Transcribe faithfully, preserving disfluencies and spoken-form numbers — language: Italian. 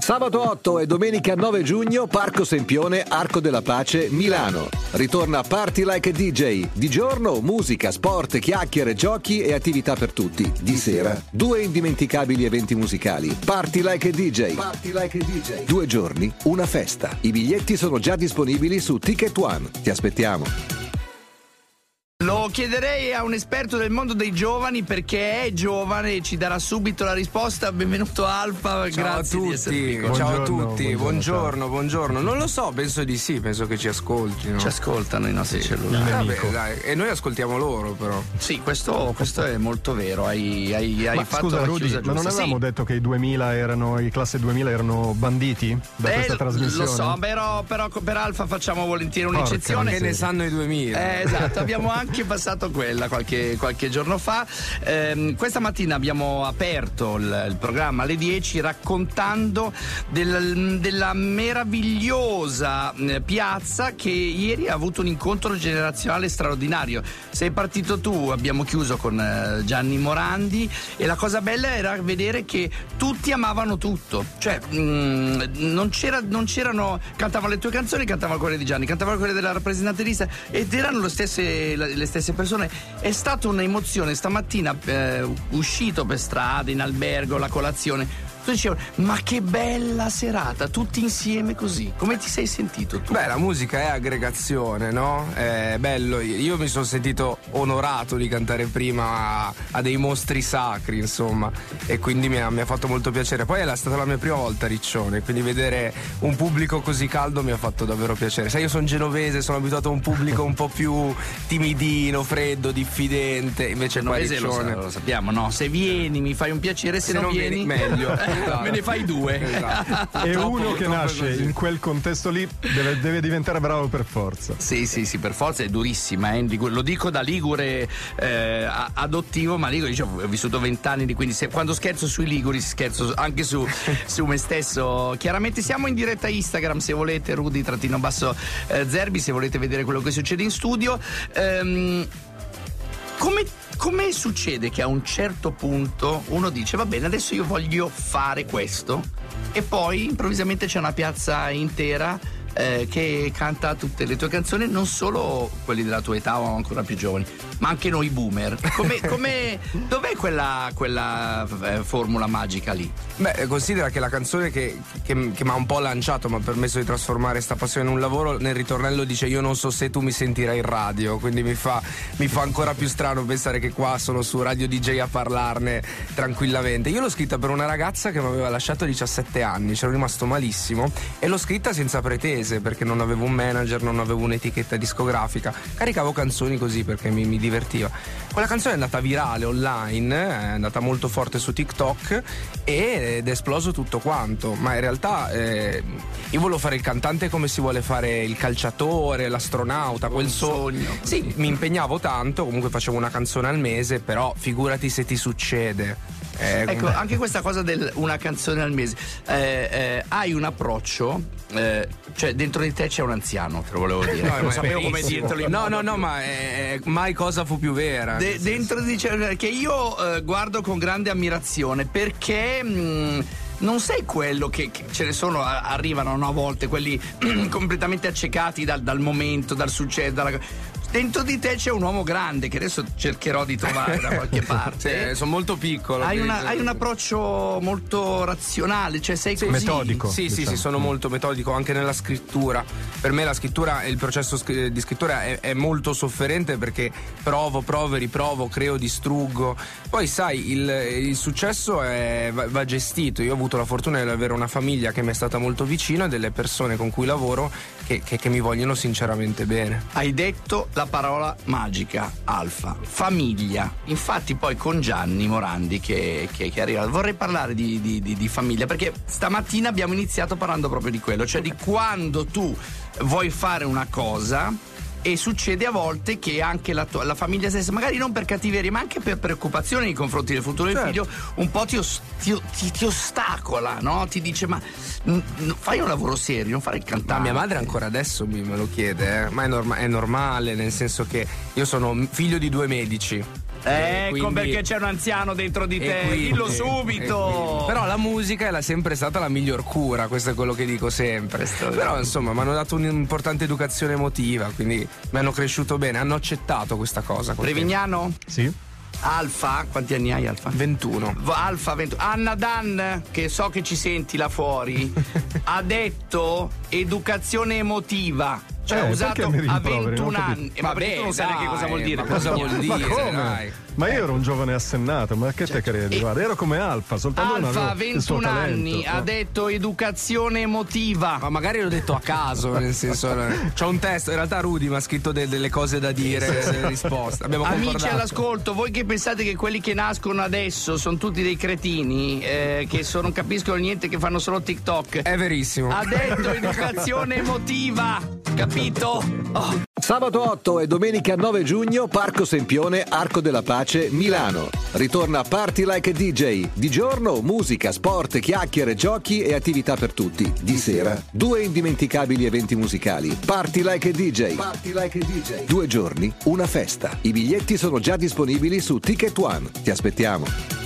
Sabato otto e domenica nove giugno, Parco Sempione, Arco della Pace, Milano. Ritorna Party Like a D J. Di giorno, musica, sport, chiacchiere, giochi e attività per tutti. Di sera, due indimenticabili eventi musicali. Party Like a D J. Party Like a D J. Due giorni, una festa. I biglietti sono già disponibili su Ticket One. Ti aspettiamo. Lo chiederei a un esperto del mondo dei giovani, perché è giovane e ci darà subito la risposta. Benvenuto Alfa, ciao grazie a di essere tutti, qui. ciao a tutti, buongiorno, buongiorno, buongiorno. Non lo so, penso di sì, penso che ci ascoltino. Ci ascoltano i nostri cellulari. Vabbè, dai, e noi ascoltiamo loro però. Sì, questo, questo è molto vero. Hai, hai, hai Ma fatto scusa la Rudy, chiusa ma non giusta. avevamo Sì. detto che i duemila erano, i classe duemila erano banditi da Eh, questa trasmissione? Lo so, però, però per Alfa facciamo volentieri un'eccezione. Che ne sanno i duemila? Eh, esatto, abbiamo anche passato quella qualche, qualche giorno fa. Eh, questa mattina abbiamo aperto il, il programma alle dieci raccontando del, della meravigliosa eh, piazza che ieri ha avuto un incontro generazionale straordinario. Sei partito tu, abbiamo chiuso con eh, Gianni Morandi, e la cosa bella era vedere che tutti amavano tutto, cioè mh, non, c'era, non c'erano, cantavano le tue canzoni, cantavano quelle di Gianni, cantavano quelle della rappresentante lista ed erano le stesse, le stesse persone. È stata un'emozione stamattina, eh, uscito per strada, in albergo, la colazione. Tu dicevi, ma che bella serata, tutti insieme così. Come ti sei sentito tu? Beh, la musica è aggregazione, no? È bello. Io mi sono sentito onorato di cantare prima a, a dei mostri sacri, insomma, e quindi mi ha, mi ha fatto molto piacere. Poi è stata la mia prima volta a Riccione, quindi vedere un pubblico così caldo mi ha fatto davvero piacere. Sai, io sono genovese, sono abituato a un pubblico un po' più timidino, freddo, diffidente. Invece qua a Genovese Riccione lo, lo sappiamo, no? Se vieni mi fai un piacere, se, se non vieni, meglio. Me ne fai due. Esatto. E Troppo, uno che troppo nasce così. in quel contesto lì deve, deve diventare bravo per forza. Sì, sì, sì, per forza è durissima. Eh? Lo dico da ligure eh, adottivo, ma ligure, diciamo, ho vissuto vent'anni di, quindi se, quando scherzo sui liguri scherzo anche su, su me stesso. Chiaramente siamo in diretta Instagram, se volete, Rudy trattino basso eh, Zerbi, se volete vedere quello che succede in studio. Ehm, come Come succede che a un certo punto uno dice va bene, adesso io voglio fare questo, e poi improvvisamente c'è una piazza intera eh, che canta tutte le tue canzoni, non solo quelli della tua età o ancora più giovani, ma anche noi boomer. Come, come, dov'è quella, quella eh, formula magica lì? Beh, considera che la canzone che, che, che mi ha un po' lanciato, mi ha permesso di trasformare sta passione in un lavoro, nel ritornello dice io non so se tu mi sentirai in radio, quindi mi fa, mi fa ancora più strano pensare che qua sono su Radio D J a parlarne tranquillamente. Io l'ho scritta per una ragazza che mi aveva lasciato a diciassette anni, c'ero rimasto malissimo e l'ho scritta senza pretese, perché non avevo un manager, non avevo un'etichetta discografica, caricavo canzoni così perché mi, mi divertiva. Quella canzone è andata virale online, è andata molto forte su TikTok ed è esploso tutto quanto, ma in realtà eh, io volevo fare il cantante come si vuole fare il calciatore, l'astronauta, quel sogno. Sì, mi impegnavo tanto, comunque facevo una canzone al mese, però figurati se ti succede. Eh, Ecco, anche questa cosa del una canzone al mese, eh, eh, hai un approccio, eh, cioè dentro di te c'è un anziano, te lo volevo dire, No, non sapevo come dirtelo in no, modo no, no, più- ma è, è mai cosa fu più vera. De- dentro di cioè, che io eh, guardo con grande ammirazione, perché mh, non sei quello che, che ce ne sono, a- arrivano no, a volte quelli completamente accecati dal, dal momento, dal successo, dalla... Dentro di te c'è un uomo grande che adesso cercherò di trovare da qualche parte. Sì, sono molto piccolo. Hai, quindi- una- hai un approccio molto razionale, cioè sei Sì, così metodico. Sì, sì, diciamo. sì, sono molto metodico anche nella scrittura. Per me la scrittura e il processo scr- di scrittura è, è molto sofferente perché provo, provo, riprovo, creo, distruggo. Poi sai, il, il successo è, va, va gestito. Io ho avuto la fortuna di avere una famiglia che mi è stata molto vicina e delle persone con cui lavoro che, che, che mi vogliono sinceramente bene. Hai detto la parola magica, Alfa, famiglia. Infatti poi con Gianni Morandi che, che, che arriva, vorrei parlare di, di, di, di famiglia, perché stamattina abbiamo iniziato parlando proprio di quello, cioè di quando tu vuoi fare una cosa e succede a volte che anche la, tua, la famiglia stessa, magari non per cattiveria ma anche per preoccupazione nei confronti del futuro del Certo. figlio, un po' ti, os- ti, ti, ti ostacola, no? Ti dice ma n- n- fai un lavoro serio, non fare il cantante. Ma mia madre ancora adesso me lo chiede, eh? Ma è, norma- è normale, nel senso che io sono figlio di due medici. Ecco quindi, perché c'è un anziano dentro di te, quindi, dillo subito. Però la musica è sempre stata la miglior cura, questo è quello che dico sempre. Però insomma mi hanno dato un'importante educazione emotiva, quindi mi hanno cresciuto bene, hanno accettato questa cosa. Prevignano? Sì. Alfa, quanti anni hai Alfa? ventuno. Alfa ventuno. Anna Dan, che so che ci senti là fuori, ha detto educazione emotiva. Cioè Eh, ha usato perché mi a rimproveri? ventuno Non ho capito. anni. Eh, ma perché tu non sai neanche cosa vuol dire? Ma cosa vuol dire? Ma come? Dai. Ma io ero un giovane assennato, ma che te credi? e- Guarda, ero come Alfa, soltanto non Alfa, avevo il suo ventuno talento. anni, ha No. detto educazione emotiva. Ma magari l'ho detto a caso, nel senso, c'ho un testo, in realtà Rudy mi ha scritto de- delle cose da dire, delle risposte. Abbiamo Amici concordato. all'ascolto, voi che pensate che quelli che nascono adesso sono tutti dei cretini, eh, che so- non capiscono niente, che fanno solo TikTok. È verissimo. Ha detto educazione emotiva, capito? Oh. Sabato otto e domenica nove giugno, Parco Sempione, Arco della Pace, Milano. Ritorna Party Like a D J. Di giorno musica, sport, chiacchiere, giochi e attività per tutti. Di sera due indimenticabili eventi musicali. Party Like a D J. Party Like a D J. Due giorni, una festa. I biglietti sono già disponibili su Ticket One. Ti aspettiamo.